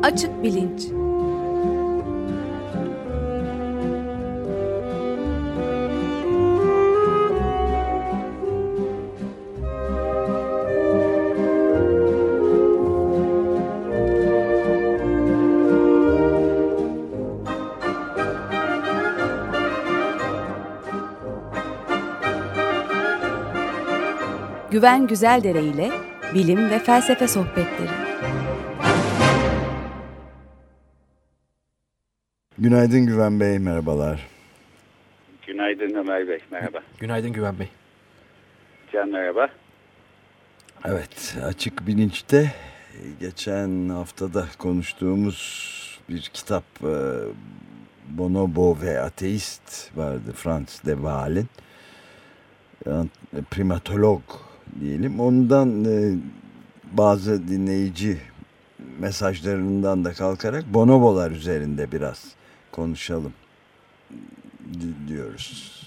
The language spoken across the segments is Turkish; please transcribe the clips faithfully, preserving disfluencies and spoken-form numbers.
Açık Bilinç. Güven Güzeldere ile bilim ve felsefe sohbetleri. Günaydın Güven Bey, merhabalar. Günaydın Ömer Bey, merhaba. Günaydın Güven Bey. Can merhaba. Evet, Açık Bilinç'te geçen haftada konuştuğumuz bir kitap, Bonobo ve Ateist vardı, Frans de Waal'in. Primatolog diyelim. Ondan bazı dinleyici mesajlarından da kalkarak bonobolar üzerinde biraz konuşalım diyoruz.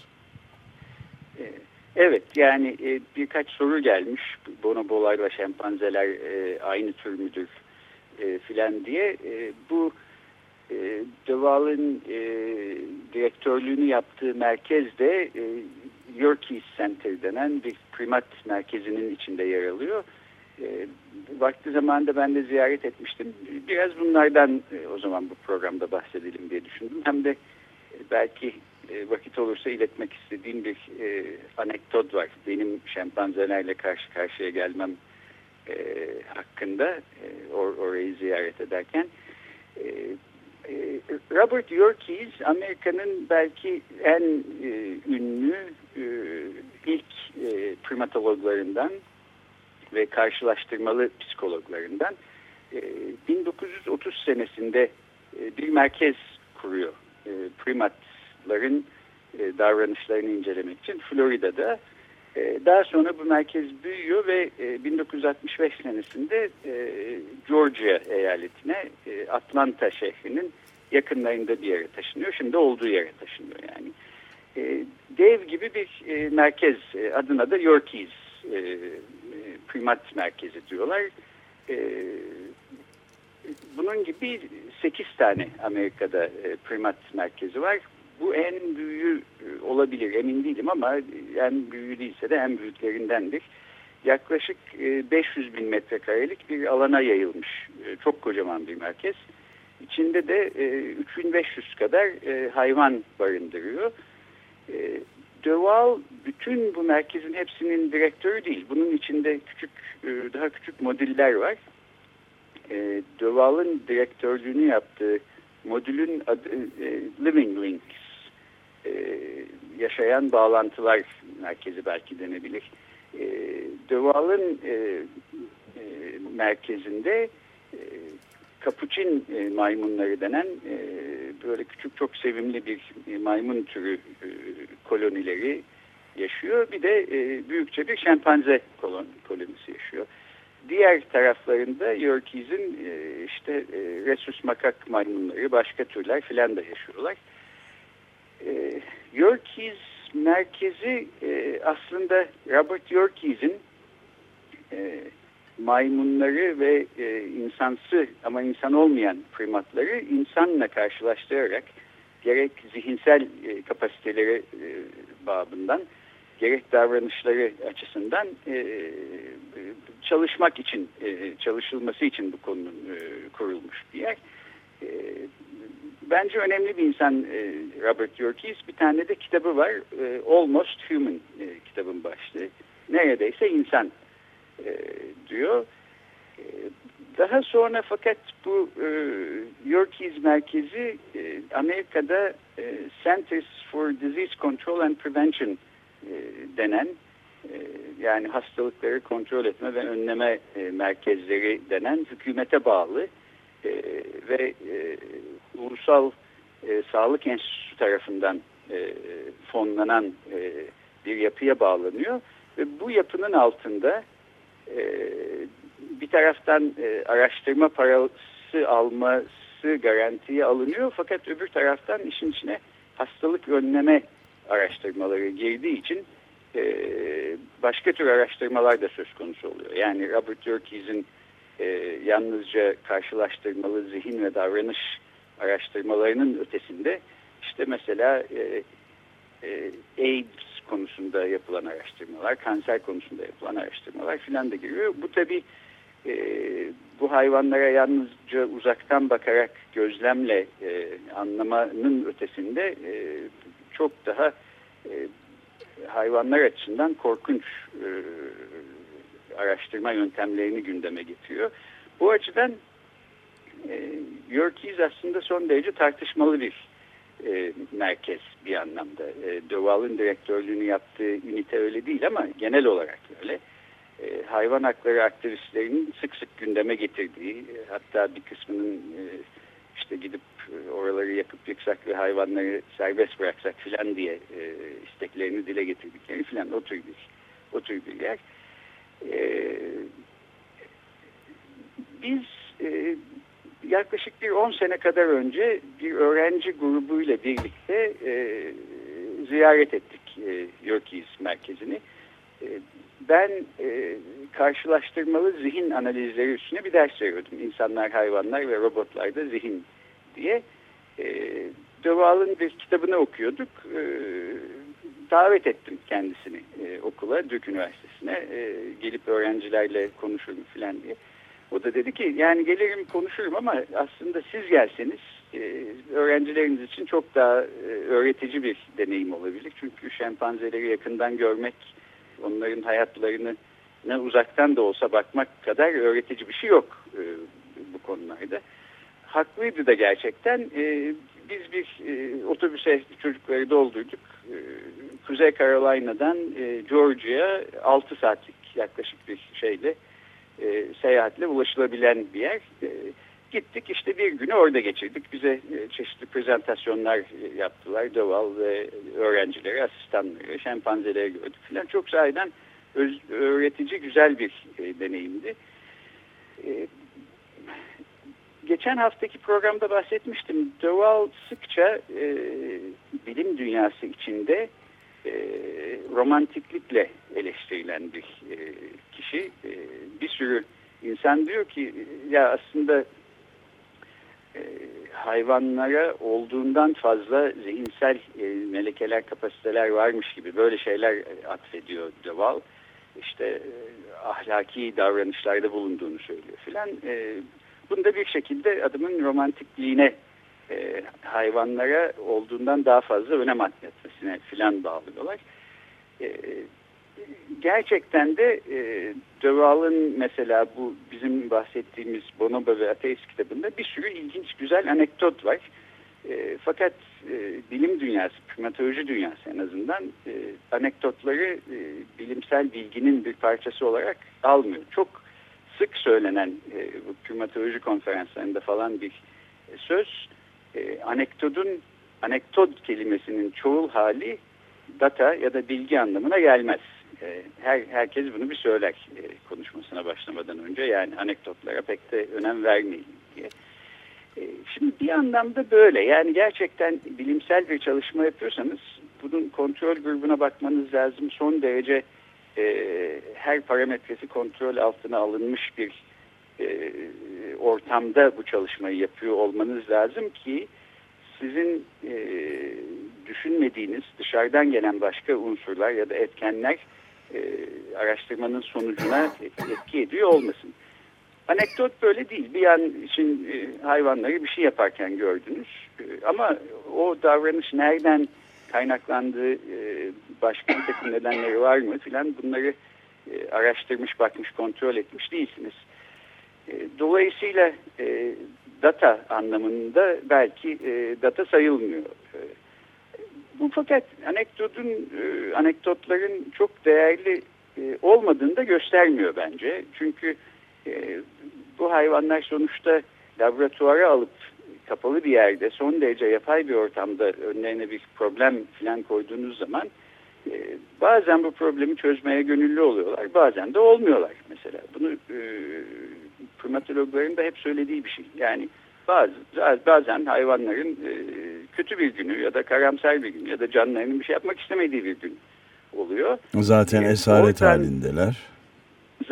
Evet, yani birkaç soru gelmiş. Bonobolarla şempanzeler aynı tür müdür filan diye. Bu de Waal'in direktörlüğünü yaptığı merkezde Yerkes Center denen bir primat merkezinin içinde yer alıyor. E, vakti zamanında ben de ziyaret etmiştim. Biraz bunlardan e, o zaman bu programda bahsedelim diye düşündüm. Hem de e, belki e, vakit olursa iletmek istediğim bir e, anekdot var. Benim şempanzelerle karşı karşıya gelmem e, hakkında e, or, orayı ziyaret ederken. E, Robert Yerkes, Amerika'nın belki en e, ünlü e, ilk e, primatologlarından ve karşılaştırmalı psikologlarından. E, bin dokuz yüz otuz senesinde e, bir merkez kuruyor. E, primatların e, davranışlarını incelemek için Florida'da. E, daha sonra bu merkez büyüyor ve e, bin dokuz yüz altmış beş senesinde e, Georgia eyaletine, e, Atlanta şehrinin yakınlarında bir yere taşınıyor. Şimdi olduğu yere taşınıyor yani. E, dev gibi bir e, merkez, e, adına da Yerkes e, primat merkezi diyorlar. E, bunun gibi sekiz tane Amerika'da e, primat merkezi var. Bu en büyüğü olabilir, emin değilim ama en büyüğü değilse de en büyüklerindendir. Yaklaşık beş yüz bin metrekarelik bir alana yayılmış. Çok kocaman bir merkez. İçinde de üç bin beş yüz kadar hayvan barındırıyor. De Waal bütün bu merkezin hepsinin direktörü değil. Bunun içinde küçük, daha küçük modüller var. De Waal'ın direktörlüğünü yaptığı modülün adı Living Links. Ee, yaşayan bağlantılar merkezi belki denebilir. Ee, De Waal'ın e, e, merkezinde e, kapuçin e, maymunları denen e, böyle küçük çok sevimli bir e, maymun türü e, kolonileri yaşıyor. Bir de e, büyükçe bir şempanze kolon, kolonisi yaşıyor. Diğer taraflarında Yerkes'in e, işte e, Rhesus makak maymunları, başka türler filan da yaşıyorlar. E, Yerkes merkezi e, aslında Robert Yerkes'in e, maymunları ve e, insansı ama insan olmayan primatları insanla karşılaştırarak gerek zihinsel e, kapasiteleri e, babından gerek davranışları açısından e, çalışmak için, e, çalışılması için bu konunun e, kurulmuş bir yer. E, Bence önemli bir insan e, Robert Yerkes. Bir tane de kitabı var. E, Almost Human e, kitabın başlığı. Neredeyse insan e, diyor. E, daha sonra fakat bu e, Yerkes merkezi e, Amerika'da e, Centers for Disease Control and Prevention e, denen e, yani hastalıkları kontrol etme ve önleme e, merkezleri denen hükümete bağlı e, ve e, Ulusal e, Sağlık Enstitüsü tarafından e, fonlanan e, bir yapıya bağlanıyor ve bu yapının altında e, bir taraftan e, araştırma parası alması garantiye alınıyor fakat öbür taraftan işin içine hastalık önleme araştırmaları girdiği için e, başka tür araştırmalar da söz konusu oluyor. Yani Robert Yerkes'in e, yalnızca karşılaştırmalı zihin ve davranış araştırmalarının ötesinde işte mesela e, e, AIDS konusunda yapılan araştırmalar, kanser konusunda yapılan araştırmalar filan da giriyor. Bu tabii e, bu hayvanlara yalnızca uzaktan bakarak gözlemle e, anlamanın ötesinde e, çok daha e, hayvanlar açısından korkunç e, araştırma yöntemlerini gündeme getiriyor. Bu açıdan e, Yerkes aslında son derece tartışmalı bir e, merkez bir anlamda. E, Döval'ın direktörlüğünü yaptığı ünite öyle değil ama genel olarak öyle. E, hayvan hakları aktivistlerinin sık sık gündeme getirdiği, e, hatta bir kısmının e, işte gidip e, oraları yakıp yıksak ve hayvanları serbest bıraksak filan diye e, isteklerini dile getirdikleri filan o tür bir, o tür bir yer. E, biz e, yaklaşık bir on sene kadar önce bir öğrenci grubuyla birlikte e, ziyaret ettik e, Yerkes merkezini. E, ben e, karşılaştırmalı zihin analizleri üstüne bir ders veriyordum. İnsanlar, hayvanlar ve robotlarda zihin diye. E, Döval'ın bir kitabını okuyorduk. E, davet ettim kendisini e, okula, Duke Üniversitesi'ne. E, gelip öğrencilerle konuşurum falan diye. O da dedi ki yani gelirim konuşurum ama aslında siz gelseniz e, öğrencileriniz için çok daha e, öğretici bir deneyim olabilir. Çünkü şempanzeleri yakından görmek, onların hayatlarını ne uzaktan da olsa bakmak kadar öğretici bir şey yok e, bu konularda. Haklıydı da gerçekten. E, biz bir e, otobüse çocukları doldurduk. E, Kuzey Carolina'dan e, Georgia'ya altı saatlik yaklaşık bir şeyle E, seyahatle ulaşılabilen bir yer. E, gittik işte bir günü orada geçirdik. Bize e, çeşitli prezentasyonlar e, yaptılar. Döval ve öğrencileri, asistanları, şempanzeleri gördük falan. Çok sahiden öz, öğretici, güzel bir e, deneyimdi. E, geçen haftaki programda bahsetmiştim. Döval sıkça e, bilim dünyası içinde E, romantiklikle eleştirilen bir e, kişi. E, bir sürü insan diyor ki ya aslında e, hayvanlara olduğundan fazla zihinsel e, melekeler, kapasiteler varmış gibi böyle şeyler e, atfediyor Döval. İşte e, ahlaki davranışlarda bulunduğunu söylüyor filan. E, bunda bir şekilde adamın romantikliğine E, hayvanlara olduğundan daha fazla önem atfetmesine filan bağlıyorlar. E, gerçekten de e, Döval'ın mesela bu bizim bahsettiğimiz Bonobo ve Ateist kitabında bir sürü ilginç güzel anekdot var. E, fakat e, bilim dünyası, primatoloji dünyası en azından e, anekdotları e, bilimsel bilginin bir parçası olarak almıyor. Çok sık söylenen e, bu primatoloji konferanslarında falan bir e, söz. E, anekdotun, anekdot kelimesinin çoğul hali data ya da bilgi anlamına gelmez. E, her herkes bunu bir söyler e, konuşmasına başlamadan önce. Yani anekdotlara pek de önem vermeyin diye. E, şimdi bir anlamda böyle. Yani gerçekten bilimsel bir çalışma yapıyorsanız bunun kontrol grubuna bakmanız lazım. Son derece e, her parametresi kontrol altına alınmış bir E, ortamda bu çalışmayı yapıyor olmanız lazım ki sizin e, düşünmediğiniz dışarıdan gelen başka unsurlar ya da etkenler e, araştırmanın sonucuna etki ediyor olmasın. Anekdot böyle değil. Bir an için e, hayvanları bir şey yaparken gördünüz e, ama o davranış nereden kaynaklandığı, e, başka bir takım nedenleri var mı filan bunları e, araştırmış, bakmış, kontrol etmiş değilsiniz. Dolayısıyla e, data anlamında belki e, data sayılmıyor. E, bu fakat anekdotun, e, anekdotların çok değerli e, olmadığını da göstermiyor bence. Çünkü e, bu hayvanlar sonuçta laboratuvara alıp kapalı bir yerde son derece yapay bir ortamda önlerine bir problem falan koyduğunuz zaman e, bazen bu problemi çözmeye gönüllü oluyorlar, bazen de olmuyorlar mesela. Bunu e, primatologların da hep söylediği bir şey. Yani bazı, bazen hayvanların e, kötü bir günü ya da karamsar bir gün ya da canlarının bir şey yapmak istemediği bir gün oluyor. Zaten E, esaret oradan, halindeler.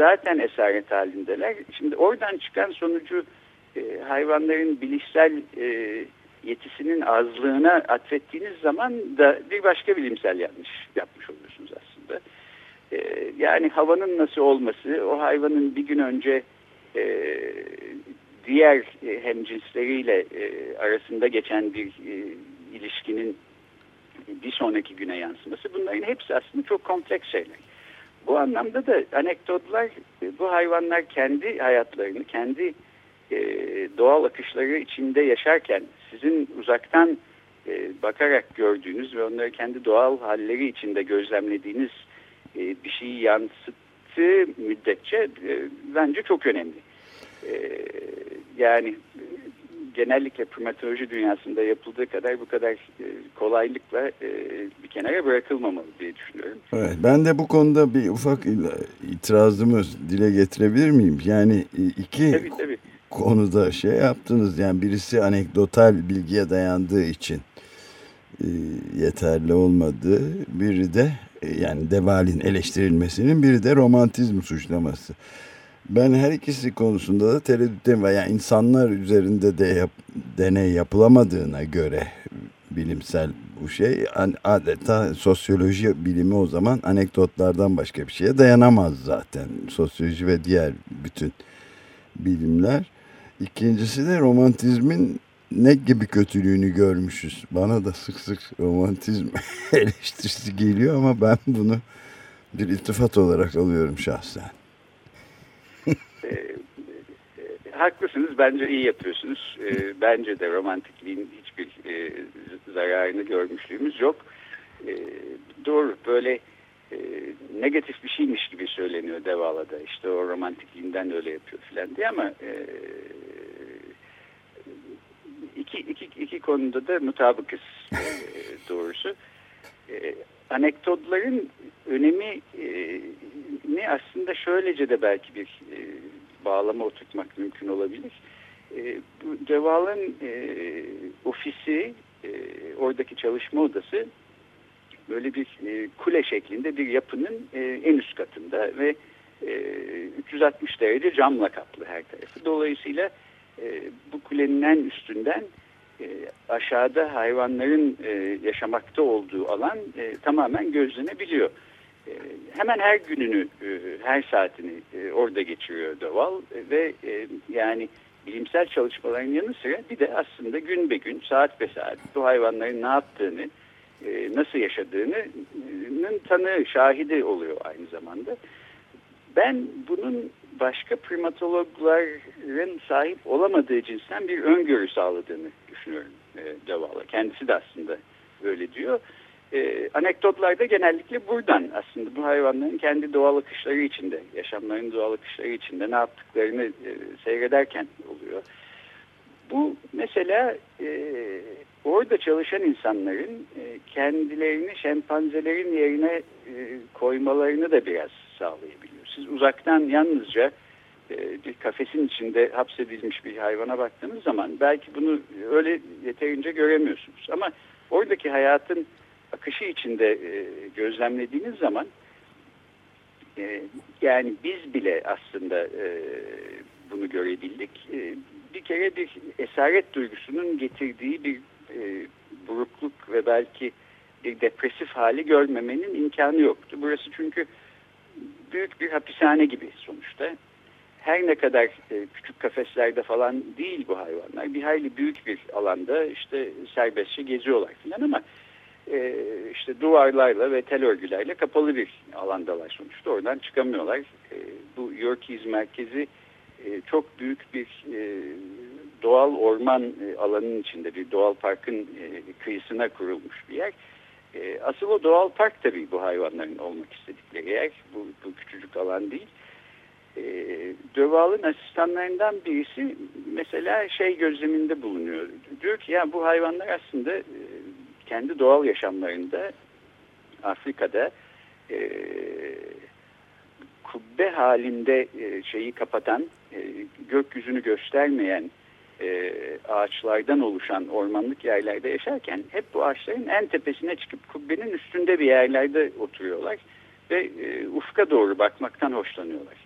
zaten esaret halindeler. Şimdi oradan çıkan sonucu e, hayvanların bilişsel e, yetisinin azlığına atfettiğiniz zaman da bir başka bilimsel yanlış yapmış oluyorsunuz aslında. E, yani havanın nasıl olması, o hayvanın bir gün önce e, diğer e, hemcinsleriyle e, arasında geçen bir e, ilişkinin bir sonraki güne yansıması, bunların hepsi aslında çok kompleks şeyler. Bu anlamda da anekdotlar, bu hayvanlar kendi hayatlarını, kendi e, doğal akışları içinde yaşarken sizin uzaktan e, bakarak gördüğünüz ve onları kendi doğal halleri içinde gözlemlediğiniz e, bir şeyi yansıttığı müddetçe e, bence çok önemli. E, yani genellikle primatoloji dünyasında yapıldığı kadar bu kadar e, kolaylıkla e, bir kenara bırakılmamalı diye düşünüyorum. Evet, ben de bu konuda bir ufak itirazımı dile getirebilir miyim? Yani iki tabii, tabii. konuda şey yaptınız. Yani birisi anekdotal bilgiye dayandığı için e, yeterli olmadığı, biri de e, yani Deval'in eleştirilmesinin, biri de romantizm suçlaması. Ben her ikisi konusunda da tereddütteyim. Yani insanlar üzerinde de yap, deney yapılamadığına göre bilimsel bu şey, adeta sosyoloji bilimi o zaman anekdotlardan başka bir şeye dayanamaz zaten. Sosyoloji ve diğer bütün bilimler. İkincisi de romantizmin ne gibi kötülüğünü görmüşüz. Bana da sık sık romantizm eleştirisi geliyor ama ben bunu bir iltifat olarak alıyorum şahsen. E, e, haklısınız. Bence iyi yapıyorsunuz. E, bence de romantikliğin hiçbir e, zararını görmüşlüğümüz yok. E, doğru. Böyle e, negatif bir şeymiş gibi söyleniyor Devala'da. İşte o romantikliğinden öyle yapıyor filan diye, ama e, iki, iki, iki konuda da mutabıkız e, doğrusu. E, anekdotların önemi e, ne aslında şöylece de belki bir e, bağlama oturtmak mümkün olabilir. E, bu Deval'ın e, ofisi, e, oradaki çalışma odası böyle bir e, kule şeklinde bir yapının e, en üst katında ve e, üç yüz altmış derece camla kaplı her tarafı. Dolayısıyla e, bu kulenin en üstünden e, aşağıda hayvanların e, yaşamakta olduğu alan e, tamamen gözlenebiliyor. E, hemen her gününü, e, her saatini e, orada geçiriyor Deval ve e, yani bilimsel çalışmaların yanı sıra bir de aslında gün be gün, saat be saat bu hayvanların ne yaptığını, e, nasıl yaşadığının tanığı, şahidi oluyor aynı zamanda. Ben bunun başka primatologların sahip olamadığı cinsten bir öngörü sağladığını düşünüyorum e, Deval'a. Kendisi de aslında öyle diyor. E, anekdotlarda genellikle buradan aslında bu hayvanların kendi doğal akışları içinde, yaşamlarının doğal akışları içinde ne yaptıklarını e, seyrederken oluyor. Bu mesela e, orada çalışan insanların e, kendilerini şempanzelerin yerine e, koymalarını da biraz sağlayabiliyor. Siz uzaktan yalnızca e, bir kafesin içinde hapsedilmiş bir hayvana baktığınız zaman belki bunu öyle yeterince göremiyorsunuz. Ama oradaki hayatın akışı içinde e, gözlemlediğiniz zaman e, yani biz bile aslında e, bunu görebildik. E, bir kere bir esaret duygusunun getirdiği bir e, burukluk ve belki bir depresif hali görmemenin imkanı yoktu. Burası çünkü büyük bir hapishane gibi sonuçta. Her ne kadar e, küçük kafeslerde falan değil bu hayvanlar. Bir hayli büyük bir alanda işte serbestçe geziyorlar falan, ama e, işte duvarlarla ve tel örgülerle kapalı bir alandalar sonuçta. Oradan çıkamıyorlar. E, bu Yerkes merkezi e, çok büyük bir e, doğal orman e, alanının içinde, bir doğal parkın e, kıyısına kurulmuş bir yer. E, asıl o doğal park tabii bu hayvanların olmak istedikleri yer. Bu, bu küçücük alan değil. E, Deval'ın asistanlarından birisi mesela şey gözleminde bulunuyor. Diyor ki ya bu hayvanlar aslında e, kendi doğal yaşamlarında Afrika'da e, kubbe halinde e, şeyi kapatan, e, gökyüzünü göstermeyen e, ağaçlardan oluşan ormanlık yerlerde yaşarken hep bu ağaçların en tepesine çıkıp kubbenin üstünde bir yerlerde oturuyorlar ve e, ufka doğru bakmaktan hoşlanıyorlar.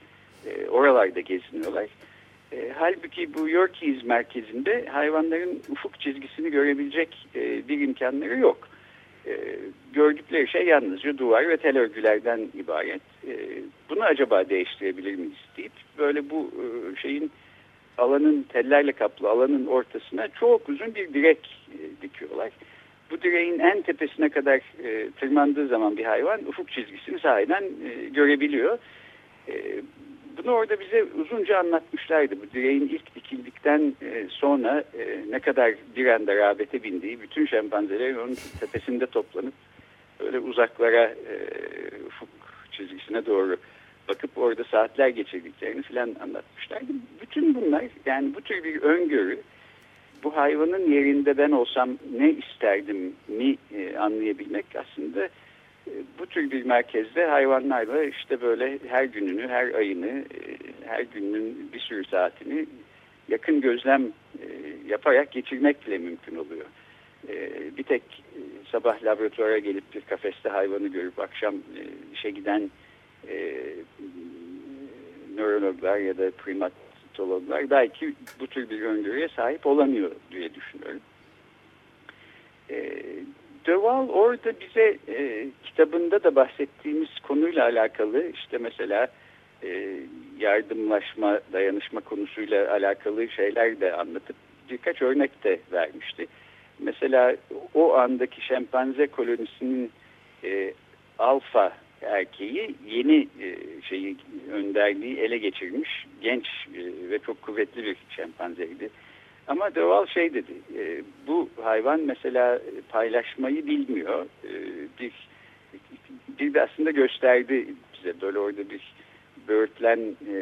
E, oralarda geziniyorlar. E, halbuki bu Yorkies merkezinde hayvanların ufuk çizgisini görebilecek e, bir imkanları yok. E, gördükleri şey yalnızca duvar ve tel örgülerden ibaret. E, bunu acaba değiştirebilir miyiz deyip böyle bu e, şeyin alanın tellerle kaplı alanın ortasına çok uzun bir direk e, dikiyorlar. Bu direğin en tepesine kadar e, tırmandığı zaman bir hayvan ufuk çizgisini sahiden e, görebiliyor. E, bunu orada bize uzunca anlatmışlardı. Bu direğin ilk dikildikten e, sonra e, ne kadar bir anda rağbete bindiği, bütün şempanzeler onun tepesinde toplanıp öyle uzaklara e, ufuk çizgisine doğru bakıp orada saatler geçirdiklerini filan anlatmışlardı. Bütün bunlar, yani bu tür bir öngörü, bu hayvanın yerinde ben olsam ne isterdim mi e, anlayabilmek aslında e, bu tür bir merkezde hayvanlarla işte böyle her gününü, her ayını, e, her günün bir sürü saatini yakın gözlem e, yaparak geçirmekle mümkün oluyor. E, bir tek e, sabah laboratuvara gelip bir kafeste hayvanı görüp akşam e, işe giden e, nörologlar ya da primatologlar belki bu tür bir öngörüye sahip olamıyor diye düşünüyorum. E, De Waal orada bize e, kitabında da bahsettiğimiz konuyla alakalı işte mesela e, yardımlaşma, dayanışma konusuyla alakalı şeyler de anlatıp birkaç örnek de vermişti. Mesela o andaki şempanze kolonisinin e, alfa erkeği yeni e, şeyi önderliği ele geçirmiş genç e, ve çok kuvvetli bir şempanzeydi. Ama De Waal şey dedi, e, bu hayvan mesela paylaşmayı bilmiyor. E, bir, bir de aslında gösterdi bize böyle orada bir böğürtlen, e,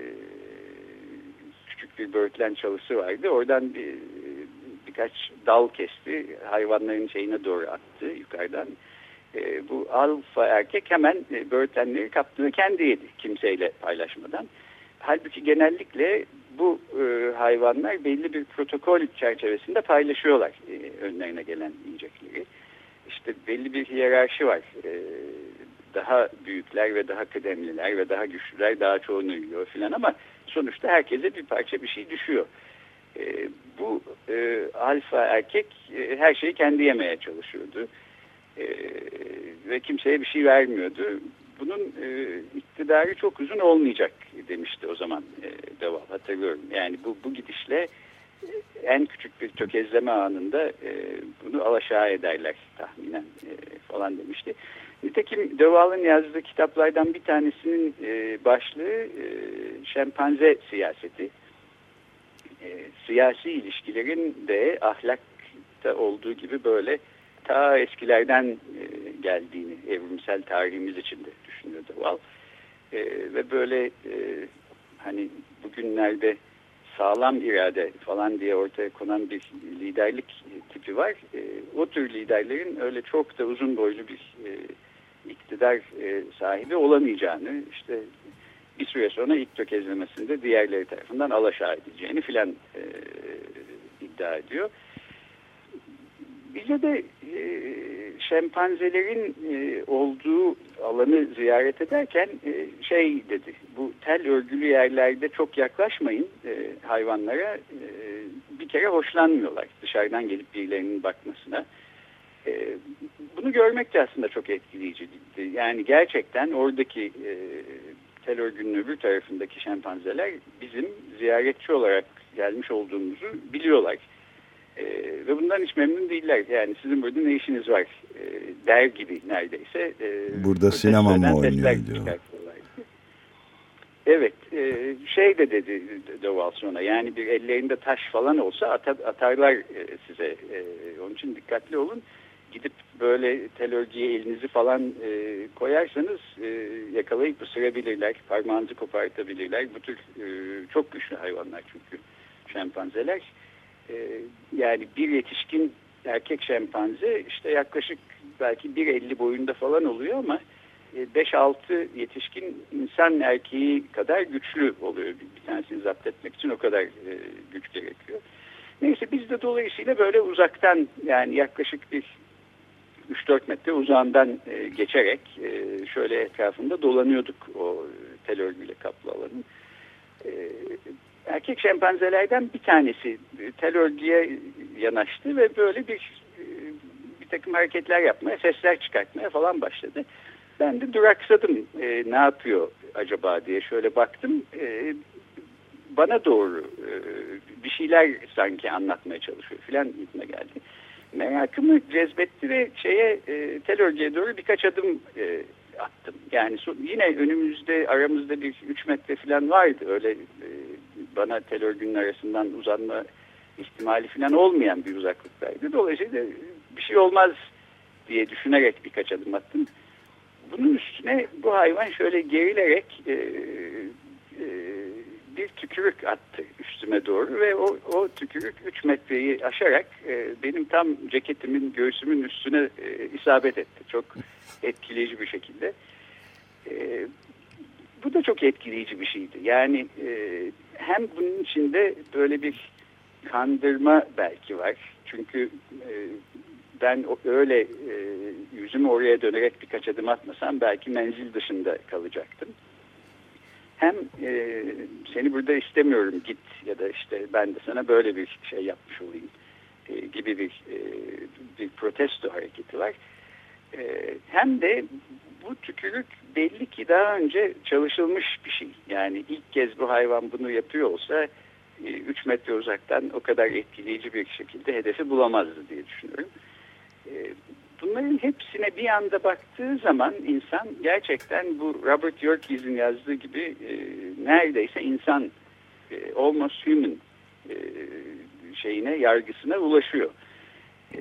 küçük bir böğürtlen çalısı vardı. Oradan bir, birkaç dal kesti, hayvanların şeyine doğru attı yukarıdan. E, bu alfa erkek hemen e, böğürtlenleri kaptı ve kendi yedi kimseyle paylaşmadan. Halbuki genellikle bu e, hayvanlar belli bir protokol çerçevesinde paylaşıyorlar e, önlerine gelen yiyecekleri. İşte belli bir hiyerarşi var. E, daha büyükler ve daha kıdemliler ve daha güçlüler daha çoğunu yiyor filan ama sonuçta herkese bir parça bir şey düşüyor. E, bu e, alfa erkek e, her şeyi kendi yemeye çalışıyordu. E, ve kimseye bir şey vermiyordu. Bunun e, iktidarı çok uzun olmayacak demişti o zaman e, De Waal, hatırlıyorum. Yani bu, bu gidişle e, en küçük bir tökezleme anında e, bunu alaşağı ederler tahminen e, falan demişti. Nitekim De Waal'ın yazdığı kitaplardan bir tanesinin e, başlığı e, şempanze siyaseti. E, siyasi ilişkilerin de ahlakta olduğu gibi böyle ta eskilerden e, geldiğini evrimsel tarihimiz içinde düşünüyor De Waal. E, ve böyle e, hani bugünlerde sağlam irade falan diye ortaya konan bir liderlik tipi var. E, o tür liderlerin öyle çok da uzun boylu bir e, iktidar e, sahibi olamayacağını, işte bir süre sonra ilk tökezlemesinde diğerleri tarafından alaşağı edileceğini filan e, iddia ediyor. Bize de e, şempanzelerin e, olduğu alanı ziyaret ederken e, şey dedi, bu tel örgülü yerlerde çok yaklaşmayın e, hayvanlara, e, bir kere hoşlanmıyorlar dışarıdan gelip birilerinin bakmasına. E, bunu görmek de aslında çok etkileyiciydi. Yani gerçekten oradaki e, tel örgünün öbür tarafındaki şempanzeler bizim ziyaretçi olarak gelmiş olduğumuzu biliyorlar. Ee, ve bundan hiç memnun değiller. Yani sizin burada ne işiniz var ee, der gibi neredeyse. Ee, burada sinema mı oynuyor diyor. Evet. E, şey de dedi De Waal sonra, yani bir ellerinde taş falan olsa atar, atarlar e, size. E, onun için dikkatli olun. Gidip böyle tel örgüye elinizi falan e, koyarsanız e, yakalayıp ısırabilirler. Parmağınızı kopartabilirler. Bu tür e, çok güçlü hayvanlar çünkü şempanzeler. Yani bir yetişkin erkek şempanze işte yaklaşık belki bir elli boyunda falan oluyor ama beş altı yetişkin insan erkeği kadar güçlü oluyor. Bir tanesini zapt etmek için o kadar güç gerekiyor. Neyse biz de dolayısıyla böyle uzaktan, yani yaklaşık bir üç dört metre uzağından geçerek şöyle etrafında dolanıyorduk o tel örgüyle kaplı alanın. erkek şempanzelerden bir tanesi tel örgüye yanaştı ve böyle bir bir takım hareketler yapmaya, sesler çıkartmaya falan başladı. Ben de duraksadım. E, ne yapıyor acaba diye şöyle baktım. E, bana doğru e, bir şeyler sanki anlatmaya çalışıyor filan gitme geldi. Merakımı cezbetti ve şeye e, tel örgüye doğru birkaç adım e, attım. Yani so, yine önümüzde aramızda bir üç metre falan vardı. Öyle e, bana tel örgünün arasından uzanma ihtimali falan olmayan bir uzaklıktaydı. Dolayısıyla bir şey olmaz diye düşünerek birkaç adım attım. Bunun üstüne bu hayvan şöyle gerilerek e, e, bir tükürük attı üstüme doğru ve o, o tükürük üç metreyi aşarak e, benim tam ceketimin, göğsümün üstüne e, isabet etti. Çok etkileyici bir şekilde. E, bu da çok etkileyici bir şeydi. Yani e, hem bunun içinde böyle bir kandırma belki var. Çünkü e, ben öyle e, yüzümü oraya dönerek birkaç adım atmasam belki menzil dışında kalacaktım. Hem e, seni burada istemiyorum git ya da işte ben de sana böyle bir şey yapmış olayım e, gibi bir, e, bir protesto hareketi var. E, hem de bu tükürük belli ki daha önce çalışılmış bir şey. Yani ilk kez bu hayvan bunu yapıyor olsa üç metre uzaktan o kadar etkileyici bir şekilde hedefi bulamazdı diye düşünüyorum. Bunların hepsine bir anda baktığı zaman insan gerçekten bu Robert Yerkes'in yazdığı gibi e, neredeyse insan, e, almost human e, şeyine, yargısına ulaşıyor. E,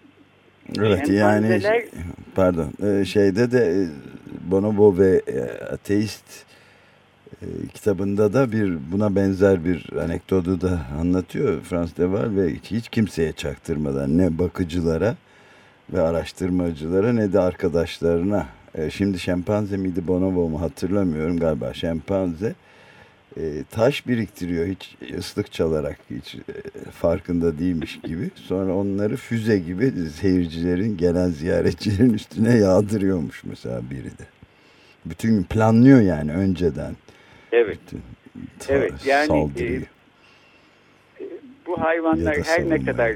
evet yani pardon şeyde de Bonobo ve Ateist e, kitabında da bir buna benzer bir anekdotu da anlatıyor Frans de Waal ve hiç kimseye çaktırmadan ne bakıcılara ve araştırmacılara ne de arkadaşlarına. E, şimdi şempanze miydi bonobo mu hatırlamıyorum, galiba şempanze e, taş biriktiriyor hiç ıslık çalarak, hiç e, farkında değilmiş gibi. Sonra onları füze gibi seyircilerin, gelen ziyaretçilerin üstüne yağdırıyormuş mesela biri de. Bütün gün planlıyor yani önceden. Evet. Bütün evet yani saldırıyı. E, bu hayvanlar her ne kadar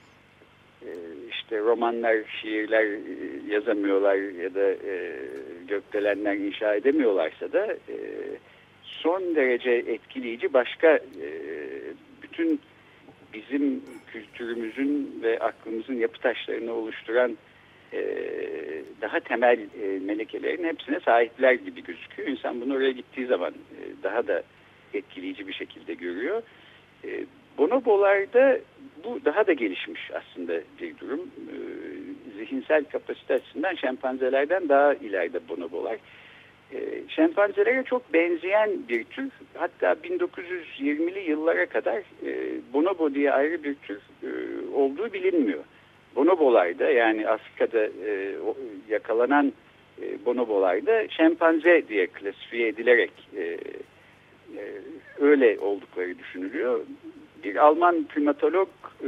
İşte romanlar, şiirler yazamıyorlar ya da e, gökdelenler inşa edemiyorlarsa da e, son derece etkileyici başka e, bütün bizim kültürümüzün ve aklımızın yapı taşlarını oluşturan e, daha temel e, melekelerin hepsine sahipler gibi gözüküyor. İnsan bunu oraya gittiği zaman e, daha da etkileyici bir şekilde görüyor. E, Bonobolarda bu daha da gelişmiş aslında bir durum. Ee, zihinsel kapasite açısından şempanzelerden daha ileride bonobolar. Ee, şempanzelere çok benzeyen bir tür. Hatta bin dokuz yüz yirmili yıllara kadar e, bonobo diye ayrı bir tür e, olduğu bilinmiyor. Bonobolarda, yani Afrika'da e, yakalanan e, bonobolarda şempanze diye klasifiye edilerek e, e, öyle oldukları düşünülüyor. Bir Alman primatolog e,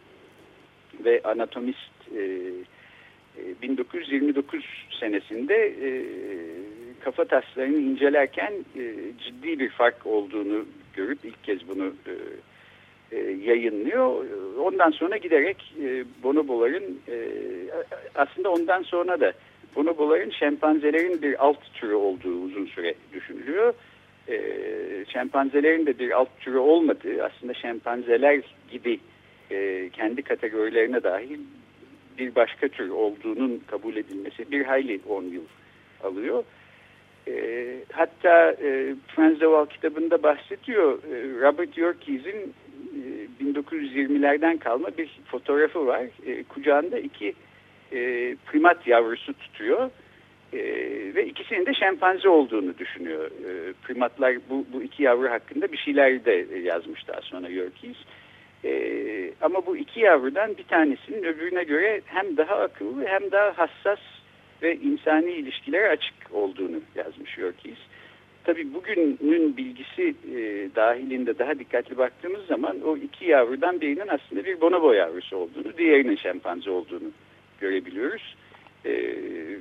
ve anatomist e, e, bin dokuz yüz yirmi dokuz senesinde e, kafa taslarını incelerken e, ciddi bir fark olduğunu görüp ilk kez bunu e, e, yayınlıyor. Ondan sonra giderek e, bonoboların e, aslında ondan sonra da bonoboların şempanzelerin bir alt türü olduğu uzun süre düşünülüyor. E, şempanzelerin de bir alt türü olmadığı, aslında şempanzeler gibi e, kendi kategorilerine dahil bir başka tür olduğunun kabul edilmesi bir hayli on yıl alıyor. E, hatta e, Frans de Waal kitabında bahsediyor. E, Robert Yerkes'in e, bin dokuz yüz yirmilerden kalma bir fotoğrafı var. E, kucağında iki e, primat yavrusu tutuyor. Ee, ve ikisinin de şempanze olduğunu düşünüyor. Ee, primatlar bu, bu iki yavru hakkında bir şeyler de yazmış daha sonra Yerkes. Ee, ama bu iki yavrudan bir tanesinin öbürüne göre hem daha akıllı hem daha hassas ve insani ilişkilere açık olduğunu yazmış Yerkes. Tabii bugünün bilgisi e, dahilinde daha dikkatli baktığımız zaman o iki yavrudan birinin aslında bir bonobo yavrusu olduğunu, diğerinin şempanze olduğunu görebiliyoruz. Ee,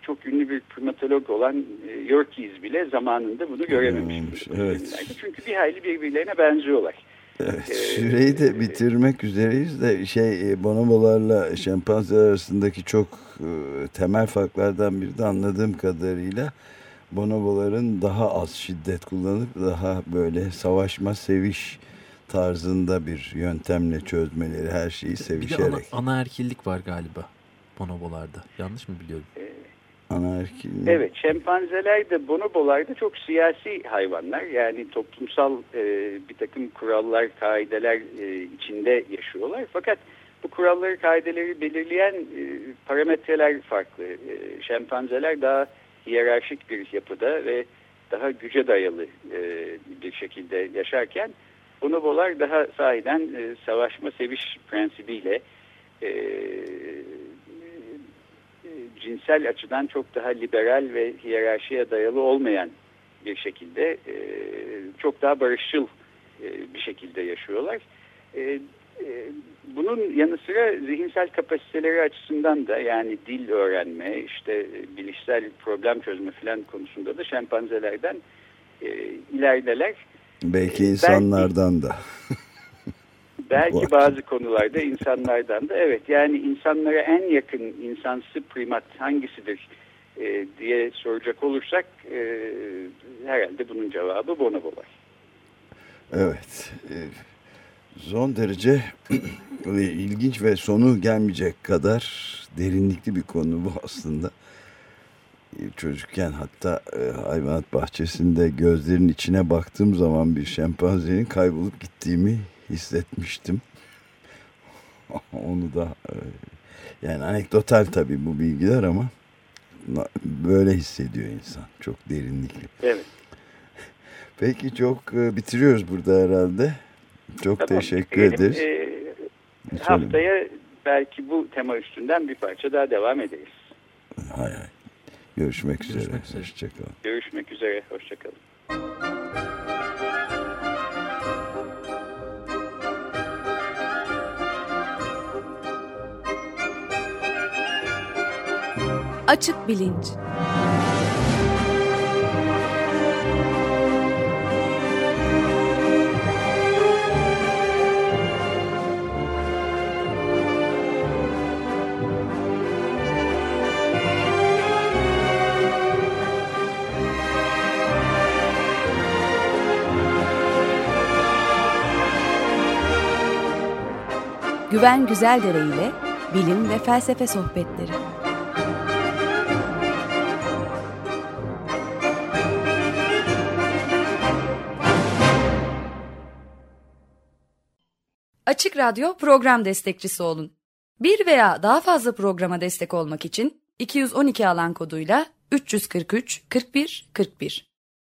çok ünlü bir primatolog olan e, Yerkes bile zamanında bunu görememiş. Evet. Çünkü bir hayli birbirlerine benziyorlar. Evet, süreyi de bitirmek üzereyiz de şey bonobolarla şempanzeler arasındaki çok e, temel farklardan biri de anladığım kadarıyla bonoboların daha az şiddet kullanıp daha böyle savaşma seviş tarzında bir yöntemle çözmeleri, her şeyi sevişerek. Bir de ana, anaerkillik var galiba bonobolarda. Yanlış mı biliyorum? Ee, Anaerkillik. Evet, şempanzeler de bonobolar da çok siyasi hayvanlar. Yani toplumsal e, bir takım kurallar, kaideler e, içinde yaşıyorlar. Fakat bu kuralları, kaideleri belirleyen e, parametreler farklı. E, şempanzeler daha hiyerarşik bir yapıda ve daha güce dayalı e, bir şekilde yaşarken bonobolar daha sahiden e, savaşma seviş prensibiyle e, cinsel açıdan çok daha liberal ve hiyerarşiye dayalı olmayan bir şekilde e, çok daha barışçıl e, bir şekilde yaşıyorlar. E, e, bunun yanı sıra zihinsel kapasiteleri açısından da yani dil öğrenme, işte bilişsel problem çözme falan konusunda da şempanzelerden e, ilerideler. Belki insanlardan belki, da. Belki bazı konularda insanlardan da, evet, yani insanlara en yakın insansı primat hangisidir e, diye soracak olursak e, herhalde bunun cevabı bonobolar. Evet, e, son derece ilginç ve sonu gelmeyecek kadar derinlikli bir konu bu aslında. Çocukken hatta e, hayvanat bahçesinde gözlerinin içine baktığım zaman bir şempanzenin kaybolup gittiğimi hissetmiştim. Onu da e, yani anekdotal tabii bu bilgiler ama böyle hissediyor insan. Çok derinlikli. Evet. Peki çok e, bitiriyoruz burada herhalde. Çok tamam, teşekkür benim, ederiz. E, haftaya belki bu tema üstünden bir parça daha devam ederiz. Hay hay. Görüşmek, Görüşmek üzere. üzere. Hoşçakalın. Görüşmek üzere. Hoşçakalın. Açık Bilinç. Güven Güzeldere ile bilim ve felsefe sohbetleri. Açık Radyo program destekçisi olun. Bir veya daha fazla programa destek olmak için iki yüz on iki alan koduyla üç yüz kırk üç kırk bir kırk bir